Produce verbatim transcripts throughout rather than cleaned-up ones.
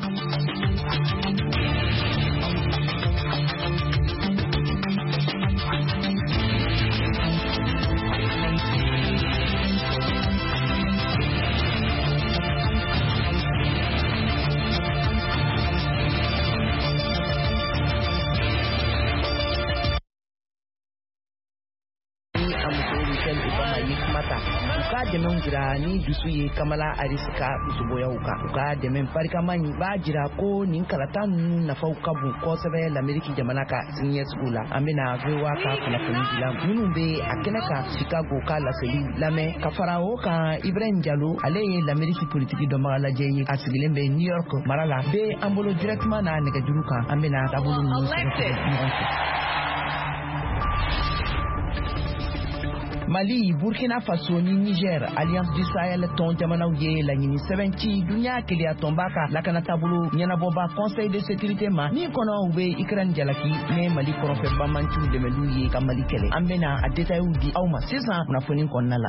Demen jira ni dusu ye Kamala Harris ka usuboya uka uka demen parika mani ba jira ko nin kalata nu na fau kabu ko sebe l'Amerique jamana ka sinye skula amena gwa ka kuna kunjila munumbe akenaka Chicago ka la seli lame ka farao ka Ibrahim Diallo ale l'Amerique politique do mala jeyi asigilembe New York marala be ambolo directement na nega juruka amena tabulu nu Mali, Burkina Faso ni Niger, Alliance du Sahel ton jamana uye la nyini seventy dunya kele atombaka la kana tabulu nyana boba Conseil de sécurité ma ni kono ube Ukraine jalaki me Mali korofe bamanchu de meluye ka Mali kele ambena a detail di awma sisa na foni konnala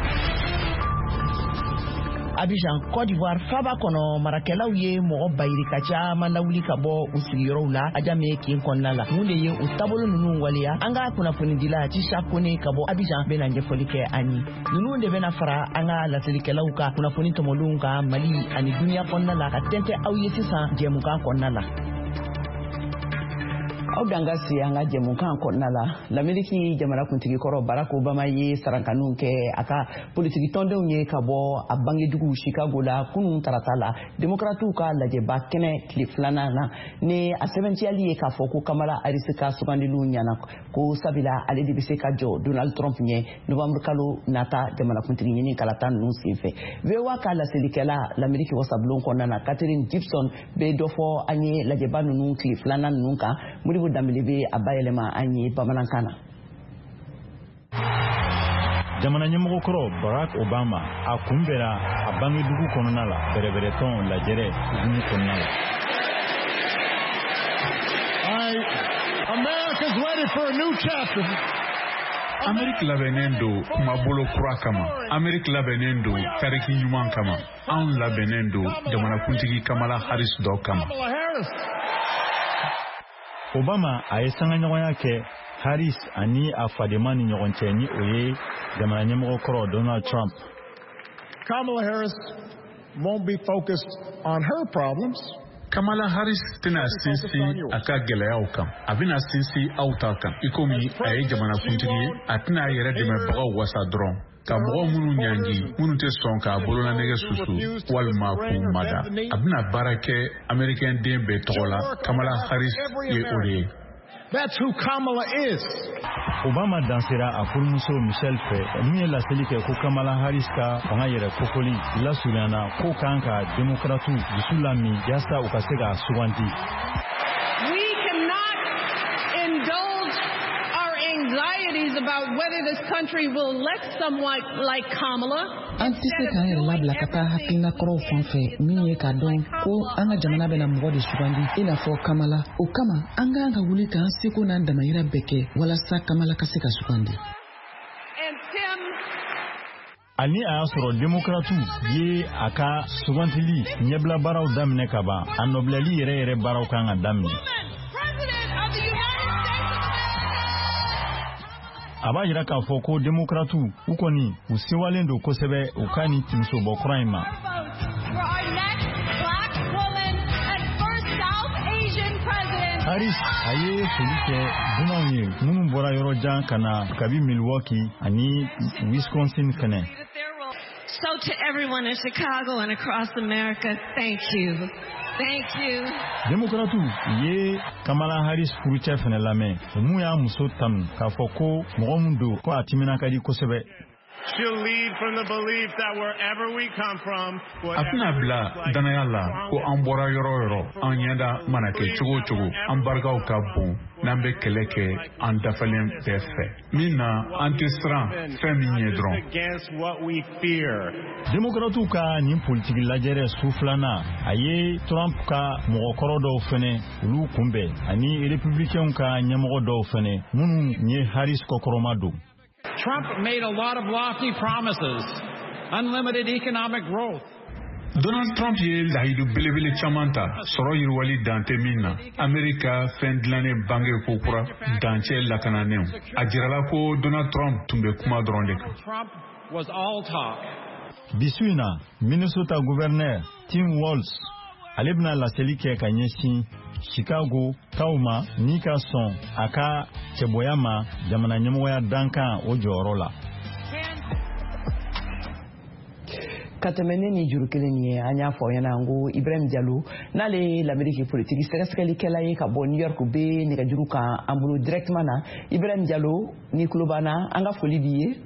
Abidjan, Côte d'Ivoire, Faba kono marakela uye mo bayri kacha manawuli kabo usigiro la ajame kin konnala munde ye utabolo nunu waliya anga kuna funi dila ti shakone kabo Abidjan benanje folike ani nunu de bena fara anga la silikela uka kuna funi tomolunga Mali ani dunia konnala ka tente awye sisa jemuka konnala Audanga si anga jemukan konnala l'Amérique jamana kuntigi koro Barack Obama ye sarankanu ke aka politique tonde unye kabo abange dugu Chicago la kunun taratala demokratu ka laje ba kene kliflana na ne a seventy ali ka foko Kamala Harris ka sugandilu nyana ko sabila ale dibise ka jo Donald Trump nye November kalo nata jamana kuntigi nyini kalata nu sife vewa ka la selikela l'Amérique wasablon konnana Catherine Gibson be dofo anye laje ba nunu kliflana nunka muri damilibe abayelema anyi bamanankana jamana nyemoko koro Barack Obama akumbera abangi dugu kononala berebere ton la jere uzuni kononala I America's ready for a new chapter. America labenendo mabolo kura kama America labenendo tariki nyuman kama an labenendo jamana kuntigi Kamala Harris do kama Obama a sanga ɲɔgɔnya kɛ Harris ani a fadema ni ɲɔgɔn cɛ ni o ye jamana ɲɛmɔgɔ kɔrɔ Donald Trump. Kamala Harris won't be focused on her problems. Kamala Harris tena sinsi aka gɛlɛyaw kan. A bɛna sinsi aw ta kan. I komi a ye jamana kuntigi ye, a tɛna a yɛrɛ dɛmɛbagaw wasa dɔrɔn. Ka mɔgɔ minnu ɲangi minnu tɛ sɔn ka bolona nɛgɛ susu walima k'u mada. A bɛna baara kɛ Amerikɛn den bɛɛ tɔgɔ la. Kamala Harris ye o de ye. That's who Kamala is. Obama dansera a furumuso Michelle fɛ min ye laseli kɛ ko Kamala Harris ka fanga yɛrɛ kofoli lasurunyana ko kan ka demokratu dusu lami yasa u ka se ka suganti. We cannot indulge our anxieties about whether this country will elect someone like Kamala. An tɛ se k'an yɛrɛ labila ka taa hakilina kɔrɔw fan fɛ min ye k'a dɔn ko an ka jamana bɛna mɔgɔ de sugandi i n'a fɔ Kamala. O kama an k'an ka wuli k'an seko n'an damayira bɛɛ kɛ walasa Kamala ka se ka sugandi. Ani a y'a sɔrɔ demokratu ye a ka sugantili ɲɛbila baaraw daminɛ ka ban a nɔbilali yɛrɛ yɛrɛ baaraw kan ka daminɛ. A b'a jira k'a fɔ ko demokratu u kɔni u sewalen don kosɛbɛ u ka nin timisobɔ kura in ma. Harris a ye foli kɛ dunanw ye minnu bɔra yɔrɔ jan ka na kabi Milwaukee ani Wisconsin fɛnɛ. So to everyone in Chicago and across America, thank you. Thank you. Demokratu ye Kamala Harris furucɛ fɛnɛ lamɛn mun y'a muso tanu k'a fɔ ko mɔgɔ mun don ko a timina ka di kosɛbɛ. She'll lead from the belief that wherever we come from, a tɛna bila danaya la ko an bɔra yɔrɔ yɔrɔ an ɲɛda mana kɛ cogo cogo an barikaw ka bon n'an bɛ kɛlɛ kɛ an dafalen bɛɛ fɛ min na an tɛ siran fɛn min ye dɔrɔn. Against what we fear. Demokratu ka nin politiki lajɛrɛ su filanan a ye Trump ka mɔgɔkɔrɔ dɔw fɛnɛ olu kunbɛn ani républicains ka ɲɛmɔgɔ dɔw fɛnɛ minnu ye Harris kɔkɔrɔma don. Trump made a lot of lofty promises, unlimited economic growth. Donald Trump ye lahidu belebele caman ta sɔrɔ yiriwali dan tɛ min na Amerika fɛn dilannen bange kokura dancɛ lakananenw a jirala ko Donald Trump tun bɛ kuma dɔrɔn de kan. Bisu in na Minnesota gouverneur Tim Walz ale bɛna laseli kɛ ka ɲɛsin Chicago taw ma ni ka sɔn a ka cɛbɔya ma jamana ɲɛmɔgɔya dankan o jɔyɔrɔ la. Ka tɛmɛ ne ni juru kelen ye an y'a fɔ ɲɛna ngo Ibrahim Diallo n'ale ye l'Amérique politique sɛgɛsɛgɛlikɛla ye ka bɔ New York bɛ nɛgɛjuru kan an bolo directement na. Ibrahim Diallo ni kulo b'an na an ka foli b'i ye.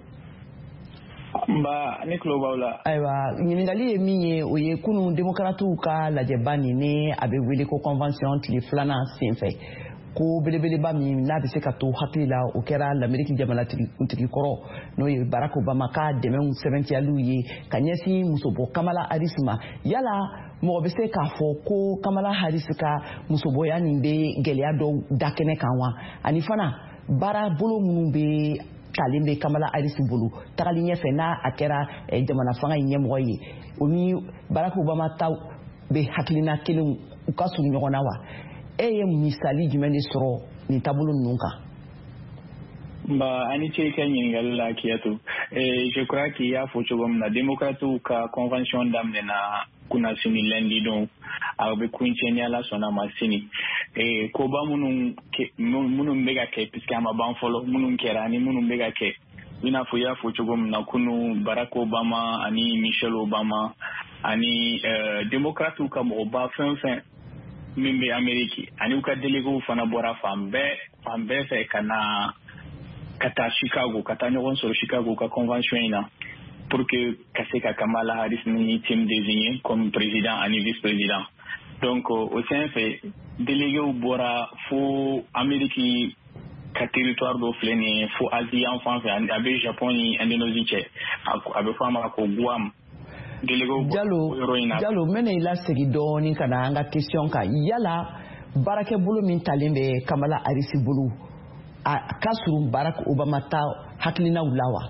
Nba ne kulo b'aw la. Ayiwa ɲininkali ye min ye o ye kunun démocrates ka lajɛba nin ne a bɛ wele ko convention tile filanan senfɛ ko belebeleba min n'a bɛ se ka to hakili la o kɛra l'Amérique jamanakuntigi kɔrɔ n'o ye Barack Obama ka dɛmɛw sɛbɛntiyaliw ye ka ɲɛsin musobɔ Kamala Harris ma yala mɔgɔ bɛ se k'a fɔ ko Kamala Harris ka musobɔya nin bɛ gɛlɛya dɔw da kɛnɛ kan wa ani fana baara bolo minnu bɛ talen bɛ Kamala Harris bolo tagali ɲɛfɛ n'a a kɛra jamana fanga in ɲɛmɔgɔ ye o ni Barack Obama taw bɛ hakilina kelen u ka surun ɲɔgɔn na wa e ye misali jumɛn de sɔrɔ nin taabolo ninnu kan? Ba ani ce ka ɲininkali la Kiyatu. Eh, je crois qu'il y a fɔ cogo min na démocrates ka convention daminɛna kunnasini lundi don a bɛ kuncɛ ala sɔnna ma sini. Eh, koba minnu minnu bɛ ka kɛ puisque a ma ban fɔlɔ minnu kɛra ani minnu bɛ ka kɛ i n'a fɔ i y'a fɔ cogo min na kunu Barack Obama ani Michelle Obama ani uh, démocrates ka mɔgɔba fɛn fɛn min bɛ Amérique ani u ka délégués fana bɔra fan bɛɛ fan bɛɛ fɛ ka na ka taa Chicago ka taa ɲɔgɔn sɔrɔ Chicago ka convention in na pour que ka se ka Kamala Harris ni team désigné comme président ani vice-président. Donc au sein fɛ délégués bɔra fo Amérique ka territoire dɔ filɛ nin ye fo Asie yan fan fɛ a bɛ Japon ni Indonésie cɛ a bɛ fɔ a ma ko Guam. Diallo Diallo mena ila segi dɔɔni ka na an ka question kan yala baarakɛbolo min talen bɛ Kamala Harris bolo a ka surun Barack Obama ta hakilinaw la wa?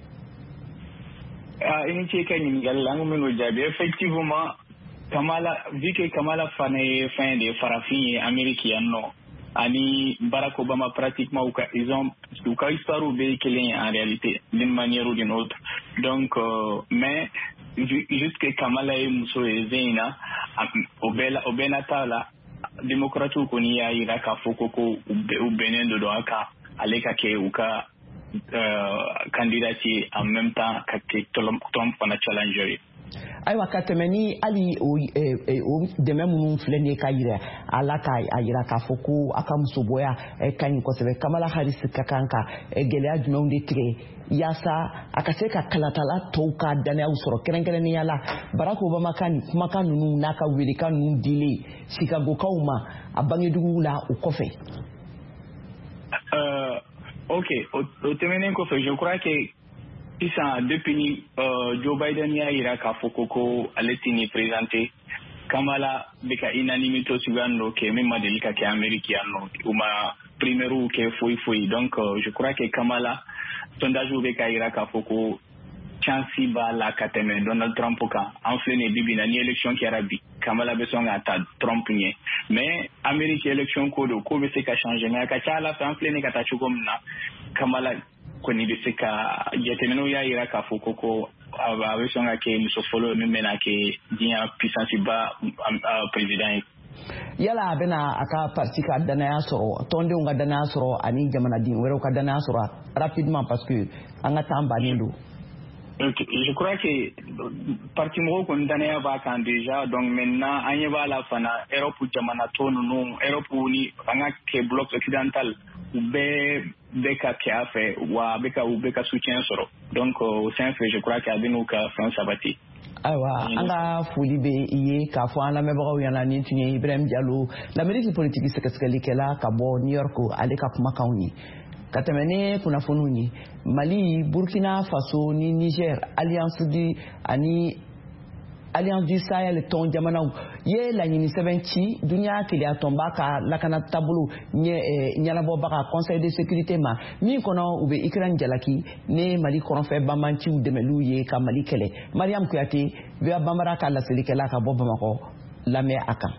Ah, ini ce ka ɲininkali la an bɛ n'o jaabi effectivement Kamala vu que Kamala fana ye fɛn de farafin ye Amérique yan nɔ ani Barack Obama pratiquement ou ils ont ou ka histoire bɛ kelen ye en réalité d'une manière ou d'une autre donc euh, mais juste que Kamala ye muso ye Zeyna o bɛɛ la o bɛɛ na ta la démocrates kɔni y'a yira k'a fɔ ko ko u bɛnnen de don a kan ale ka kɛ u ka candidat ye en même temps ka kɛ Trump fana challenger ye. Ayiwa ka tɛmɛ ni hali o dɛmɛ minnu filɛ nin ye ka yira ala k'a yira k'a fɔ ko a ka musobɔya ka ɲi kosɛbɛ Kamala Harris ka kan ka gɛlɛya jumɛnw de tigɛ yaasa a ka se ka kalatala tɔw ka danayaw sɔrɔ kɛrɛnkɛrɛnnenya la Barack Obama ka nin kumakan ninnu n'a ka welekan ninnu dilen Chicagokaw ma a bangeduguw la o kɔfɛ. Euh, ok o tɛmɛnen kɔfɛ je crois que sisan depuis uh, Joe Biden y'a yira k'a fɔ ko ko ale tɛ ni présenté Kamala bɛ ka unanimité suguya dɔ kɛ min ma deli ka kɛ Amérique yan nɔ u ma primaires kɛ foyi foyi donc uh, je crois que Kamala sondage bɛ ka yira k'a fɔ ko chance b'a la ka tɛmɛ Donald Trump kan an filɛ nin bibi na ni élection kɛra bi Kamala bɛ sɔn ka ta Trump ɲɛ mais Amérique élection ko don ko bɛ se ka changer mais a ka ca ala fɛ an filɛ nin ka taa cogo min na Kamala kɔni bɛ se ka jateminɛw y'a yira k'a fɔ ko ko a bɛ sɔn ka kɛ muso fɔlɔ min bɛna kɛ diɲɛ puissance ba président ye. Yala a bɛna a ka parti ka danaya sɔrɔ tɔndenw ka danaya sɔrɔ ani jamanaden wɛrɛw ka danaya sɔrɔ rapidement parce que an ka temps bannen don. Okay. Je crois que parti mɔgɔw kɔni danaya b'a kan déjà donc maintenant an ɲɛ b'a la fana Europe jamana tɔ ninnu Europe ni an ka kɛ bloc occidental u bɛɛ bɛ ka kɛ a fɛ wa a bɛ ka u bɛ ka soutien sɔrɔ donc au sein fɛ je crois que a bɛ n'u ka fɛn sabati. Ayiwa an ka foli bɛ i ye k'a fɔ an lamɛnbagaw ɲɛna nin tun ye Ibrahim Diallo l'Amérique politique sɛgɛsɛgɛlikɛla ka bɔ New York ale ka kumakanw ye. Ka tɛmɛ ni kunnafoniw ye Mali Burkina Faso ni Niger alliance di ani Alliance du Sahel ton jamanaw ye la ɲini sɛbɛn ci dunya kiliya tɔnba ka lakana tabolo ɲɛnabɔbaga conseil de sécurité ma min kɔnɔ u bɛ Ukraine jalaki ne Mali kɔrɔnfɛ banbanciw dɛmɛliw ye ka Mali kɛlɛ. Mariam Kuyate via Bambara ka laselikɛla ka bɔ Bamakɔ lamɛn a kan.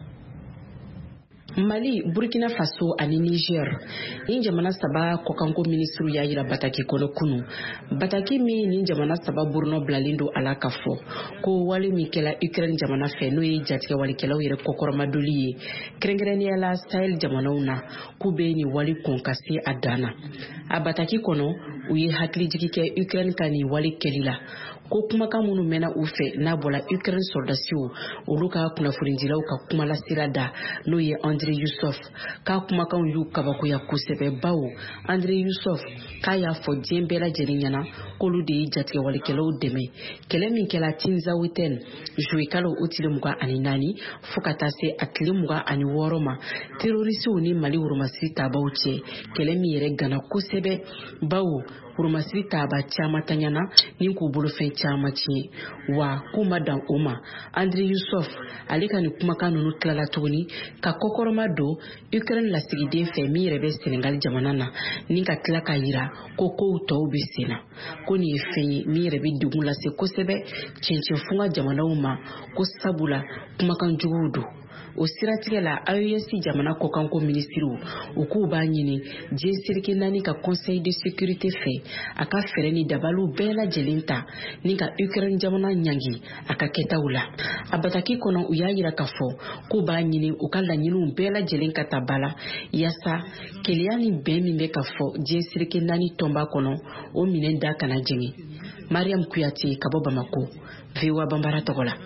Mali, Burkina Faso ani Niger. Ni jamana saba kokanko ministru ya yira Bataki kono kunu. Bataki mi ni jamana saba burno blalindo ala kafo. Ko wale mikela Ukraine jamana fe no ye jatika wale kela yere kokoroma doli. Krengreni ala Sahel jamana una kube ni wale konkasi adana. A Bataki kono uye hakli jikike Ukraine kani wale kelila. Ko kuma ka munu mena ufe na bola Ukraine soldasiu uluka kuna furinjila uka kuma la sirada no ye André Youssef ka kuma kan yu kabako ya kusebe bawo André Youssef ka ya fo jembela jerinyana kolu de jatike wale kelo deme kele min kela tinza witen jouer kalo otile muga ani nani fukata se atile muga ani woroma terroriste ni Mali woroma sita bawche kele mi yere gana kusebe bawo Urmasiri taba chama tanyana ninku bulufen chama chi wa kuma dan oma André Youssef alika ni kuma kanunu klala toni ka kokoroma do Ukraine la sigide fe mi rebe Senegal jamanana ninka klaka yira koko to bisena koni efenyi mi rebe dugun la se kosebe chenche funga jamana uma ko sabula kuma kan jugudu o siratigɛ la A E S jamana kokanko ministru u k'u b'a ɲini diɲɛ sirike naani ka conseil de sécurité fɛ a ka fɛrɛ ni dabalu bɛɛ lajɛlen ta ni ka Ukraine jamana ɲangi a ka kɛtaw la. A Bataki kɔnɔ u y'a yira k'a fɔ k'u b'a ɲini u ka laɲiniw bɛɛ lajɛlen ka ta bala yaasa keleya ni bɛn min bɛ ka fɔ diɲɛ sirike naani tɔnba kɔnɔ o minɛn da kana jɛngɛ. Mariam Kuyate ka bɔ Bamako, V O A Bambara tɔgɔ la.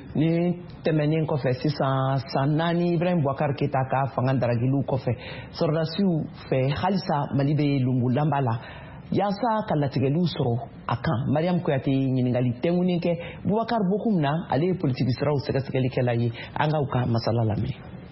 Ni tɛmɛnen kɔfɛ sisan san naani Ibrahim Boubacar Keita ka fanga daragilu kɔfɛ sɔrɔdasiw fɛ halisa Mali bɛ lungulanba la yaasa ka latigɛliw sɔrɔ a kan. Mariam Kuyate ɲininkali tɛŋunen kɛ Boubacar Bokoum na ale ye politiki siraw sɛgɛsɛgɛlikɛla ye an ka u ka masala lamɛn.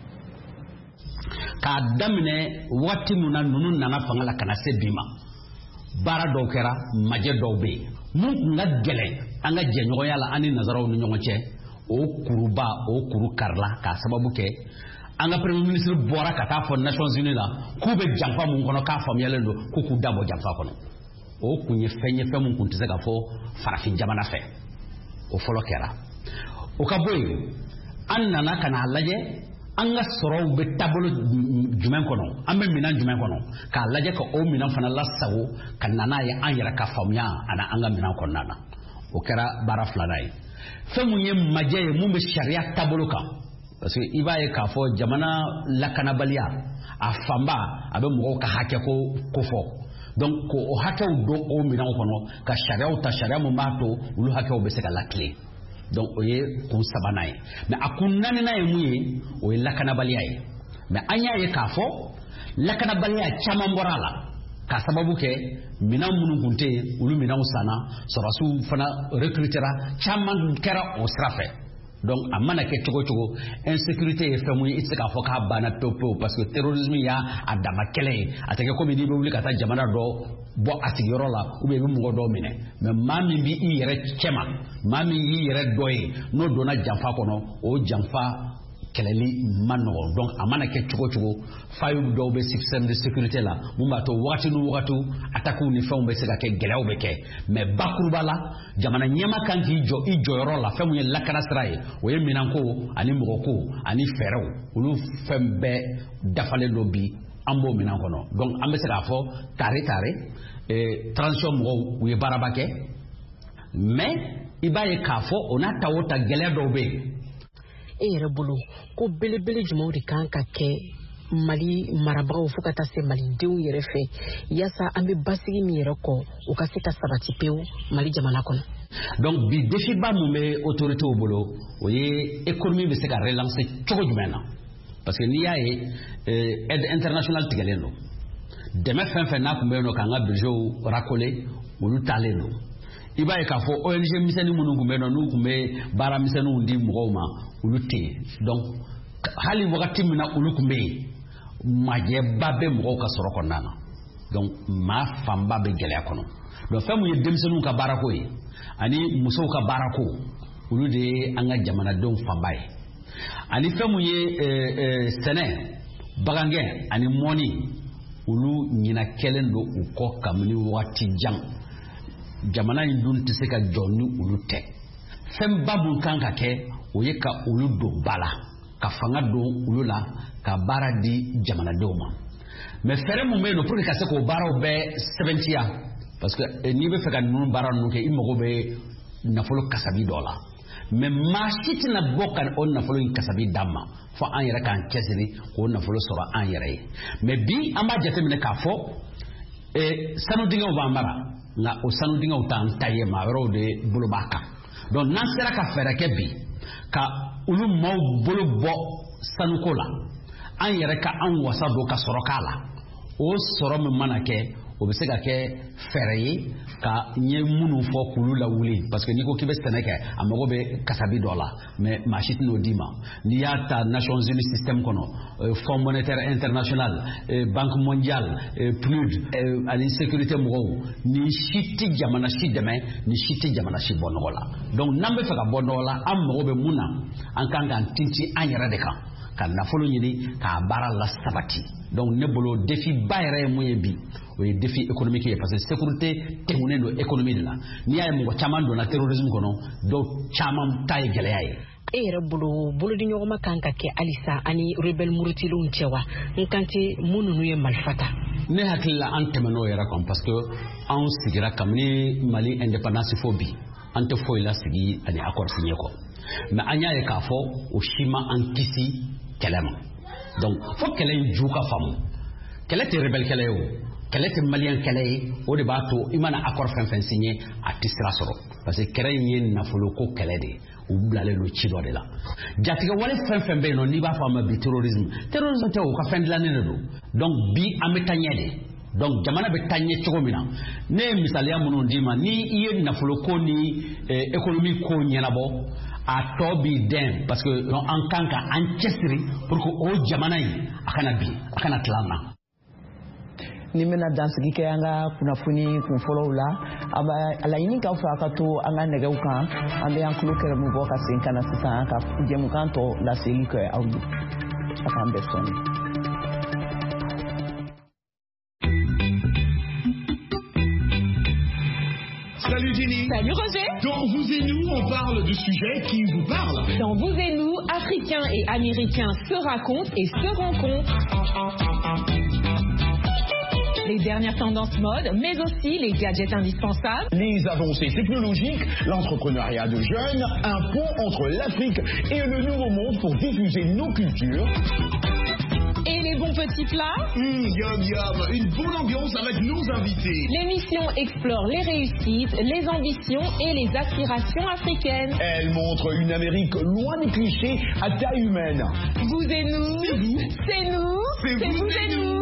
K'a daminɛ waati mun na ninnu nana fanga la kana se bi ma baara dɔw kɛra majɛ dɔw bɛ yen mun kun ka gɛlɛn an ka jɛɲɔgɔnya la an ni nazaraw ni ɲɔgɔn cɛ o kuruba o kuru karila k'a sababu kɛ an ka premier ministre bɔra ka taa fɔ Nations Unies la k'u bɛ janfa mun kɔnɔ k'a faamuyalen don k'u k'u dabɔ janfa kɔnɔ o kun ye fɛn ye fɛn mun kun tɛ se ka fɔ farafin jamana fɛ o fɔlɔ kɛra o ka bɔ yen an nana ka n'a lajɛ an ka sɔrɔw bɛ taabolo jumɛn kɔnɔ an bɛ minɛn jumɛn kɔnɔ k'a lajɛ ka o minɛn fana lasago ka na n'a ye an yɛrɛ ka faamuya ani an ka minɛn kɔnɔna na o kɛra baara filanan ye fɛn mun ye majɛ ye mun bɛ sariya taabolo kan parce que i b'a ye k'a fɔ jamana lakanabaliya a fanba a bɛ mɔgɔw ka hakɛ ko ko fɔ donc ko o hakɛw don o minɛnw kɔnɔ ka sariyaw ta sariya mun b'a to olu hakɛw bɛ se ka lakile donc o ye kun sabanan ye mais a kun naaninan ye mun ye o ye lakanabaliya ye mais an y'a ye k'a fɔ lakanabaliya caman bɔra a la k'a sababu kɛ minɛn minnu kun tɛ yen olu minɛnw sanna sɔrɔdasiw fana recrutera caman kɛra o sira fɛ donc a mana kɛ cogo cogo insécurité ye fɛn mun ye i tɛ se k'a fɔ k'a banna pewu pewu parce que terrorisme y'a a dama kɛlɛ ye a tɛ kɛ komi n'i bɛ wuli ka taa jamana dɔ bɔ a sigiyɔrɔ la ou bien i bɛ mɔgɔ dɔw minɛ mais maa min b'i yɛrɛ cɛma maa min y'i yɛrɛ dɔ ye n'o donna janfa kɔnɔ o janfa kɛlɛli ma nɔgɔ donc a mana kɛ cogo cogo failles dɔw bɛ système de sécurité la mun b'a to wagati ni wagati attaques ni fɛnw bɛ se ka kɛ gɛlɛyaw bɛ kɛ mais bakuruba la jamana ɲɛma kan k'i jɔ i jɔyɔrɔ la fɛn mun ye lakana sira ye o ye minɛnko ani mɔgɔko ani fɛɛrɛw olu fɛn bɛɛ dafalen don bi an b'o minɛn kɔnɔ donc an bɛ se k'a fɔ tare tare transition mɔgɔw u ye baaraba kɛ mais i b'a ye k'a fɔ o n'a ta o ta gɛlɛya dɔw bɛ yen. E yɛrɛ bolo ko belebele jumɛnw de kan ka kɛ Mali marabagaw fo ka taa se malidenw yɛrɛ fɛ yaasa an bɛ basigi min yɛrɛ kɔ u ka se ka sabati pewu Mali jamana kɔnɔ. donc bi défi ba mun bɛ autorités bolo o ye économie bɛ se ka relancer cogo jumɛn na parce que n'i y'a ye aide internationale tigɛlen don dɛmɛ fɛn fɛn n'a kun bɛ yen nɔ k'an ka budget racoler olu taalen don i b'a ye k'a fɔ O N G misɛnnin minnu kun bɛ yen nɔ n'u kun bɛ baara misɛnninw di mɔgɔw ma olu tɛ yen donc hali wagati min na olu kun bɛ yen majɛba bɛ mɔgɔw ka sɔrɔ kɔnɔna na donc maa fanba bɛ gɛlɛya kɔnɔ donc fɛn mun ye denmisɛnninw ka baarako ye ani musow ka baarako olu de an ka jamanadenw fanba ye ani fɛn mun ye sɛnɛ bagangɛn ani mɔni olu ɲina kɛlen don u kɔ kabini waati jan jamana in dun tɛ se ka jɔ ni olu tɛ fɛn ba mun kan ka kɛ o ye ka olu don ba la ka fanga don olu la ka baara di jamanadenw ma mais fɛrɛ mun bɛ yen nɔ pour que ka se k'o baaraw bɛɛ sɛbɛntiya parce que n'i bɛ fɛ ka ninnu baara ninnu kɛ i mago bɛ nafolo kasabi dɔ la mais maa si tɛna bɔ ka o nafolo in kasabi d'an ma fo an yɛrɛ k'an cɛsiri k'o nafolo sɔrɔ an yɛrɛ ye mais bi an b'a jateminɛ k'a fɔ sanu dingɛw b'an mara nka o sanu dingɛw t'an ta ye maa wɛrɛw de bolo b'a kan donc n'an sera ka fɛɛrɛ kɛ bi ka olu maaw bolo bɔ sanuko la an yɛrɛ ka an wasa don ka sɔrɔ k'a la o sɔrɔ min mana kɛ o bɛ se ka kɛ fɛɛrɛ ye ka ɲɛ minnu fɔ k'olu lawuli parce que n'i ko k'i bɛ sɛnɛ kɛ a mago bɛ kasabi dɔ la mais maa si tɛn'o d'i ma n'i y'a ta Nations Unies système kɔnɔ Fonds monétaire international Banque mondiale P N U D ani sécurité mɔgɔw ni si tɛ jamana si dɛmɛ ni si tɛ jamana si bɔ nɔgɔ la donc n'an bɛ fɛ ka bɔ nɔgɔ la an mago bɛ mun na an kan k'an tinti an yɛrɛ de kan ka nafolo ɲini k'a baara la sabati donc ne bolo défi ba yɛrɛ ye mun ye bi o ye défi économique ye parce que sécurité tɛŋunen don économie de la n'i y'a ye mɔgɔ caman donna terrorisme kɔnɔ dɔw caman ta ye gɛlɛya ye e yɛrɛ bolo bolodiɲɔgɔnma kan ka kɛ halisa ani rebelle murutilenw cɛ wa n kan tɛ mun ninnu ye malifata ne hakili la an tɛmɛn'o yɛrɛ kan parce que an sigira kabini Mali indépendance fo bi an tɛ foyi la sigi ani accord signé kɔ mais an y'a ye k'a fɔ o si ma an kisi kɛlɛ ma donc fo kɛlɛ in ju ka faamu kɛlɛ tɛ rebelle kɛlɛ ye o kɛlɛ tɛ malien kɛlɛ ye o de b'a to i mana accord fɛn fɛn signé a tɛ sira sɔrɔ parce que kɛlɛ in ye nafoloko kɛlɛ de ye u bilalen don ci dɔ de la jatigɛ wale fɛn fɛn bɛ yen nɔ n'i b'a fɔ a ma bi terrorisme terrorisme tɛ o ka fɛn dilannen de don donc bi an bɛ taa ɲɛ de donc jamana bɛ taa ɲɛ cogo min na ne ye misaliya minnu d'i ma ni i ye nafoloko ni économie ko ɲɛnabɔ a tɔ b'i dɛn parce que an kan ka an cɛsiri pour que o jamana in a kana bin a kana tila an na ni bɛna dansigi kɛ an ka kunnafoni kunfɔlɔw la a laɲini k'aw fɛ a ka to an ka nɛgɛw kan an bɛ an tulo kɛrɛmu bɔ ka segin ka na sisan ka jɛmukan tɔ laseli kɛ aw ye a k'an bɛɛ sɔnni. Salut Jenny. Salut Roger. Dans Vous et Nous, on parle de sujets qui vous parlent. Dans Vous et Nous, Africains et Américains se racontent et se rencontrent. Les dernières tendances mode, mais aussi les gadgets indispensables. Les avancées technologiques, l'entrepreneuriat de jeunes, un pont entre l'Afrique et le Nouveau Monde pour diffuser nos cultures. Et les bons petits plats. Mmh, yum yum, une bonne ambiance avec nos invités. L'émission explore les réussites, les ambitions et les aspirations africaines. Elle montre une Amérique loin des clichés à taille humaine. Vous et nous. C'est vous. C'est nous. C'est vous, vous et nous.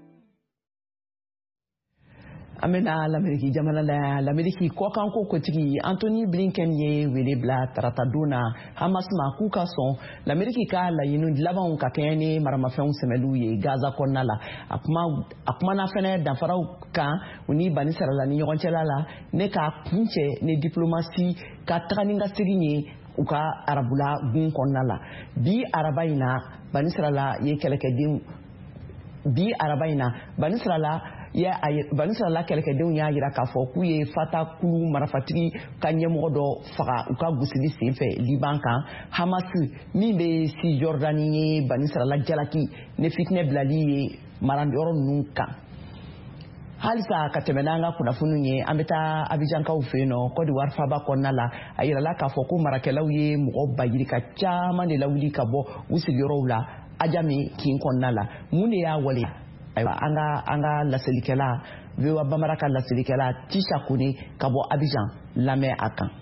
Amena l'Amérique jamana la l'Amérique kɔkan ko kotigi Anthony Blinken ye wele bila tarata donna Hamas ma k'u ka sɔn l'Amérique ka laɲini labanw ka kɛɲɛ ni maramafɛnw sɛmɛliw ye Gaza kɔnɔna la a kuma a kumana fɛnɛ danfaraw kan u ni Bani Sarala ni ɲɔgɔn cɛla la ne ka kuncɛ ni diplomasi ka taga ni ka segin ye u ka arabula gun kɔnɔna la bi araba in na Bani Sarala ye kɛlɛkɛden bi araba in na Bani Sarala ya Bani Sarala kɛlɛkɛdenw y'a jira k'a fɔ k'u ye Fata kulu marafatigi ka ɲɛmɔgɔ dɔ faga u ka gosili senfɛ Liban kan Hamas min bɛ si Jordani ye Bani Sarala jalaki ne fitinɛ bilali ye marayɔrɔ ninnu kan halisa ka tɛmɛ n'an ka kunnafoniw ye an bɛ taa Abijankaw fɛ yen nɔ Côte d'Ivoire faaba kɔnɔna la a yirala k'a fɔ ko marakɛlaw ye mɔgɔ bayirika caman de lawuli ka bɔ u sigiyɔrɔw la Adjamé kin kɔnɔna la mun de y'a wale ayiwa an ka an ka laselikɛla V O A Bambara ka laselikɛla Tisha Kone ka bɔ Abidjan lamɛn a kan.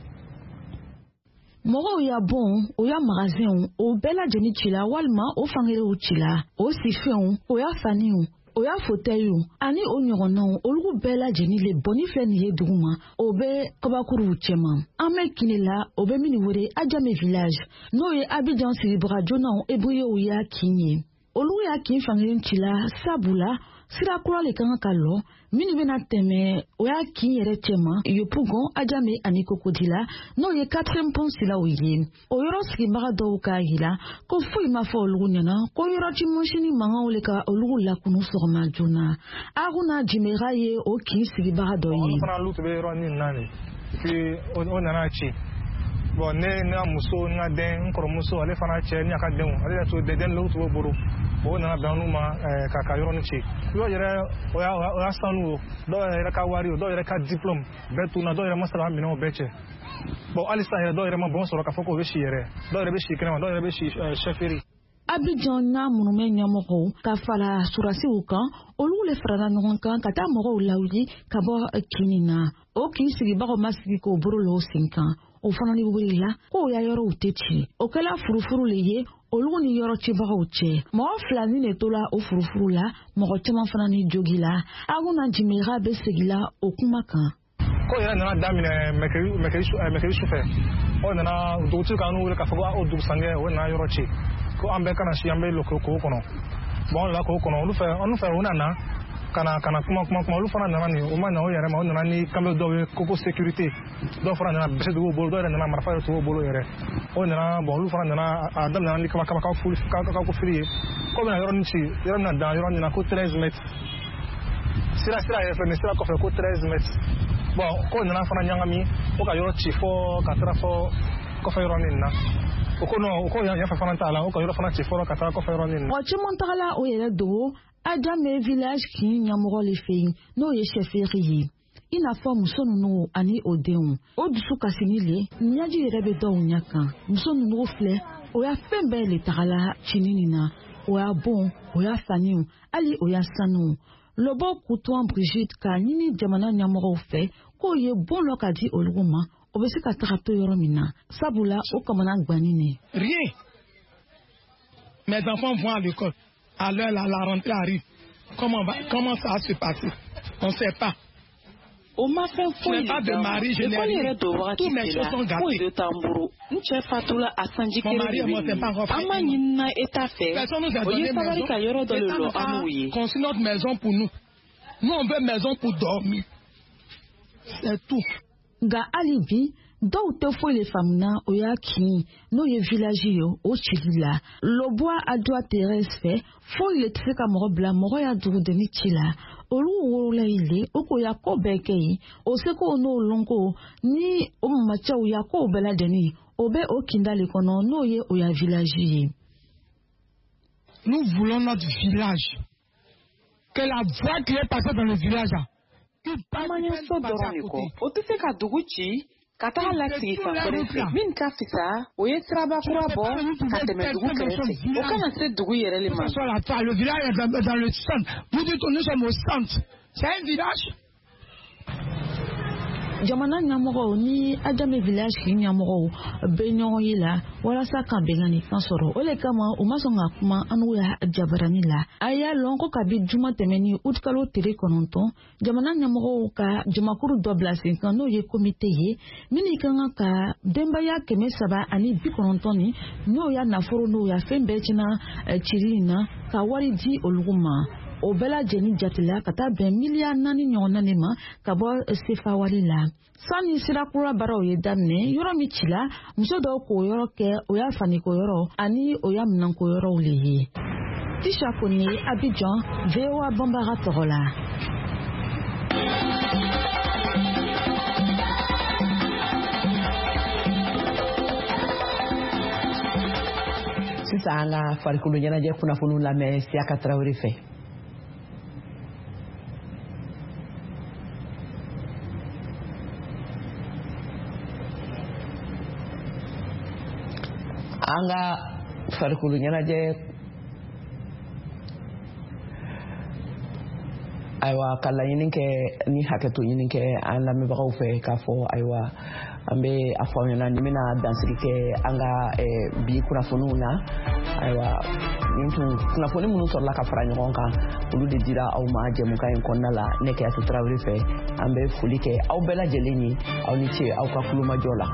Mɔgɔw y'a bɔn o y'a magasinw o bɛɛ lajɛlen ci la walima o fangerew ci la o sifɛnw o y'a faniw o y'a fauteuils ani o ɲɔgɔnnaw olu bɛɛ lajɛlen le bɔnni filɛ nin ye dugu ma o bɛ kabakuruw cɛman an bɛ kini la o bɛ min wele Adjamé village n'o ye Abidjan siribaga jonaw hébreux y'a kin ye olu y'a kin fankelen ci la sabula sira kura le kan ka lɔ minnu bɛna tɛmɛ o y'a kin yɛrɛ cɛma yopugon ajame ani kokodila n'o ye quatrième pont silaw ye o yɔrɔ sigibaga dɔw k'a yira ko foyi ma fɔ olugu ɲɛna ko yɔrɔci mɔsini mankanw le ka olugu lakunu sɔgɔma joona aruna jimera ye o kin sigibaga dɔ ye. o nana ci bon ne na muso na den n kɔrɔmuso ale fana cɛ ni a ka denw ale y'a to den dɔw tun b'o bolo o nana bɛn olu ma ka ka yɔrɔnin ci dɔw yɛrɛ o y'a sanu o dɔw yɛrɛ ka wari o dɔw yɛrɛ ka diplôme bɛɛ tunna dɔw yɛrɛ ma sɔrɔ a minɛnw bɛɛ cɛ bon halisa yɛrɛ dɔw yɛrɛ ma bɔn sɔrɔ k'a fɔ k'o bɛ si yɛrɛ dɔw yɛrɛ bɛ si kɛnɛma dɔw yɛrɛ bɛ si chefferie. Abidjan n'a minnu bɛ ɲɛmɔgɔw ka fara surasiw kan olu le farala ɲɔgɔn kan ka taa mɔgɔw lawuli ka bɔ kini na o k'i sigibagaw ma sigi k'o bolo la o sen kan o fana ni wulila k'o ya yɔrɔw tɛ ci o kɛla furufuru le ye olu ni yɔrɔ cibagaw cɛ mɔgɔ fila ni de tola o furufuru la mɔgɔ caman fana ni jogi la Aruna Jimera bɛ segila o kuma kan. ko yɛrɛ nana daminɛ mɛkɛri su fɛ o nana dugutigi kan n'u wele k'a fɔ ko o dugusangɛ o nana yɔrɔ ci ko an bɛɛ kana si an bɛ lo k'o kɔnɔ bon an la k'o kɔnɔ olu fɛ olu fɛ u nana kana kana kuma kuma kuma olu fana nana ni o ma na o yɛrɛ ma o nana ni kamalen dɔw ye ko ko sécurité dɔw fana nana bɛsɛ dugu bolo dɔw yɛrɛ nana marifa yɛrɛ tugu bolo yɛrɛ o nana bon olu fana nana a daminɛ ni kaba kaba ka ko fili ye ko bɛna yɔrɔ ni ci yɔrɔ na dan yɔrɔ min na ko treize mètres sira sira yɛrɛ fɛ nin sira kɔfɛ ko treize mètres bon ko nana fana ɲagami ko ka yɔrɔ ci fɔ ka taara fɔ kɔfɛ yɔrɔ nin na. o ko non o ko yan yafa fana t'a la o ka yɔrɔ fana ci fɔlɔ ka taara kɔfɛ yɔrɔ nin na. mɔgɔ caman tagala o yɛrɛ dogo Adjamé village kin ɲɛmɔgɔ le fɛ yen n'o ye chefferie ye i n'a fɔ muso ninnu ani o denw o dusu kasini le ɲaji yɛrɛ bɛ dɔw ɲɛ kan muso ninnu filɛ o y'a fɛn bɛɛ le tagala cini nin na o y'a bon o y'a faniw hali o y'a sanuw lɔbɔ kutuan Brigitte k'a ɲini jamana ɲɛmɔgɔw fɛ k'o ye bon lɔ ka di olugu ma o bɛ se ka taga to yɔrɔ min na sabula o kamana gwanin ne. Rien. Mes enfants vont à l'école. À l'heure la, la rentrée arrive. Comment va, comment ça va se passer? On ne sait pas. O ma fɛn foyi pas de mari, je n'ai rien. Tous mes choses sont gâtées. N cɛ fatula a sanji kelen de bɛ yen. An ma ɲinina État fɛ. O ye sabali ka yɔrɔ dɔ le lɔ an n'u ye. Construire notre maison pour nous. Nous on veut maison pour dormir. C'est tout. Nka hali bi dɔw tɛ foyi le faamuna o y'a kin n'o ye village ye o cili la lɔbɔ adwa Thérèse fɛ foyi le tɛ se ka mɔgɔ bila mɔgɔ y'a dugudeni ci la olu wolola yi le o ko ya ko bɛɛ kɛ yen o se ko n'o lɔn ko ni o mamacɛw ya ko bɛɛ lajɛlen o bɛ o kinda le kɔnɔ n'o ye o ya village ye. Nous voulons notre village que la voie qui est passée dans le village là. Amanyaso dɔrɔn de kɔ o tɛ se ka dugu ci ka taga lasigi fan wɛrɛ fɛ min ka fisa o ye siraba kura bɔ ka tɛmɛ dugu kɛrɛfɛ o kana se dugu yɛrɛ le ma. Le village est dans, dans le centre. Vous dites nous sommes au centre. C'est un village. Jamana ɲɛmɔgɔw ni Adjamé village kin ɲɛmɔgɔw bɛ ɲɔgɔn ye la walasa ka bɛnkanni kan sɔrɔ o le kama u ma sɔn ka kuma an n'u ya jabarani la a y'a lɔn ko kabi juma tɛmɛni août kalo tile kɔnɔntɔn jamana ɲɛmɔgɔw ka jamakuru dɔ bila sen kan n'o ye komite ye minnu ka kan ka denbaya kɛmɛ saba ani bi kɔnɔntɔn ni n'o ya nafolo n'o ya fɛn bɛɛ tiɲɛna cili in na ka wari di olugu ma. O bɛɛ lajɛlen jatela ka taa bɛn miliya naani ɲɔgɔnna de ma ka bɔ sefa wari la. Sani sirakura baaraw ye daminɛ yɔrɔ min ci la muso dɔw k'o yɔrɔ kɛ o y'a faniko yɔrɔ ani o y'a minɛnko yɔrɔw le ye. Tisha Kone, Abidjan, V O A Bambara tɔgɔ la. Sisan an ka farikolo ɲɛnajɛ kunnafoniw lamɛn Siaka Tarawele fɛ. An ka farikolo ɲɛnajɛ ayiwa ka laɲini kɛ ni hakɛto ɲini kɛ an lamɛnbagaw fɛ k'a fɔ ayiwa an bɛ a fɔ aw ɲɛna ni bɛna dansigi kɛ an ka bi kunnafoniw na ayiwa nin tun kunnafoni minnu sɔrɔla ka fara ɲɔgɔn kan olu de dira aw ma jɛmukan in kɔnɔna la ne Keyatu Tarawele fɛ an bɛ foli kɛ aw bɛɛ lajɛlen ye aw ni ce aw ka kulomajɔ la.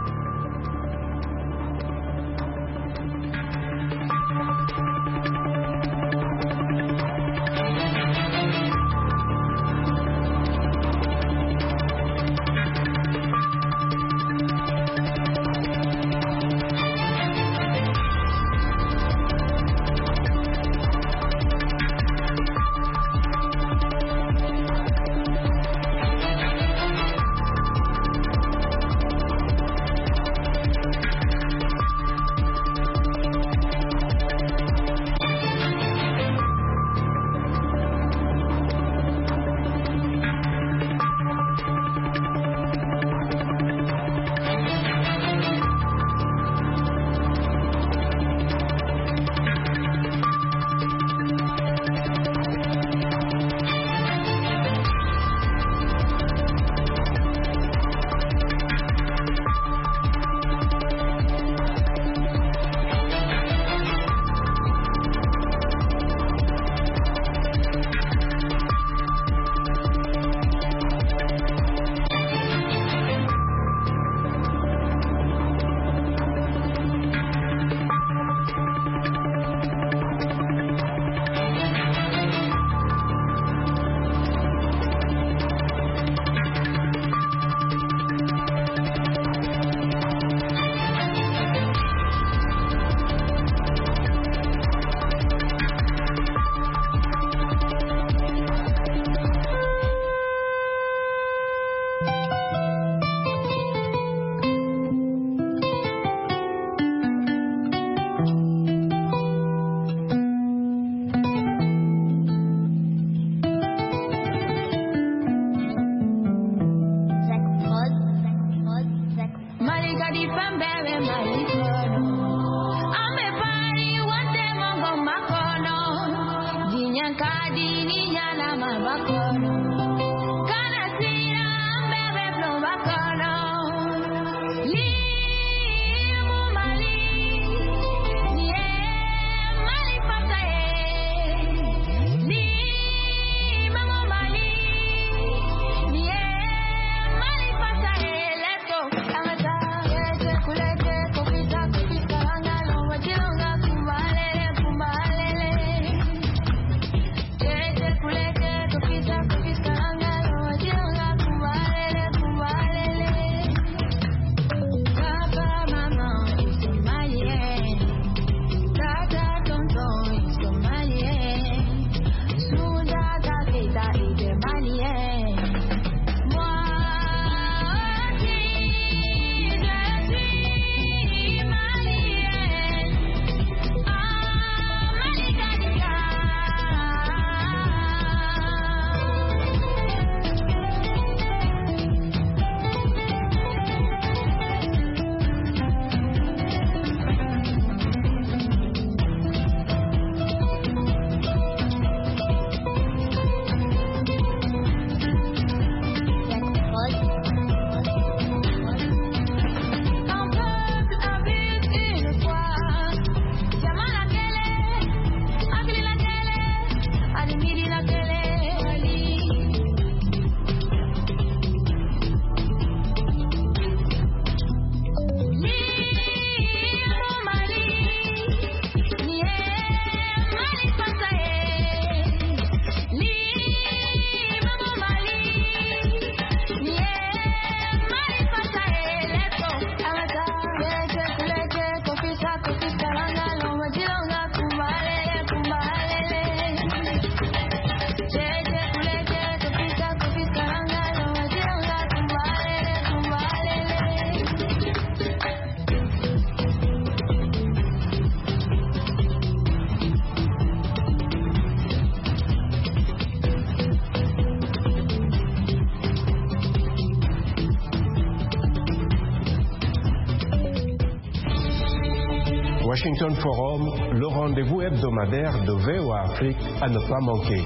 Washington Forum, le rendez-vous hebdomadaire de V O A Afrique à ne pas manquer.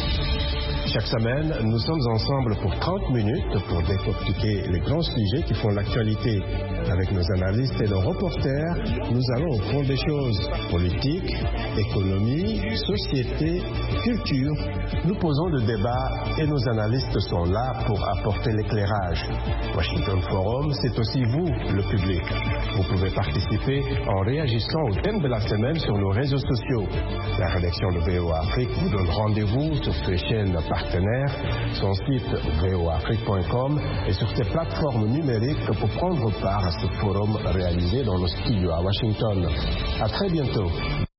Chaque semaine, nous sommes ensemble pour trente minutes pour décortiquer les grands sujets qui font l'actualité. Avec nos analystes et nos reporters, nous allons au fond des choses. Politique, économie, société, culture. Nous posons le débat et nos analystes sont là pour apporter l'éclairage. Washington Forum, c'est aussi vous, le public. Vous pouvez participer en réagissant au thème de la semaine sur nos réseaux sociaux. La rédaction de V O A Afrique vous donne rendez-vous sur ses chaînes partenaires, son site v o afrique point com et sur ses plateformes numériques pour prendre part à ce forum réalisé dans nos studios à Washington. À très bientôt.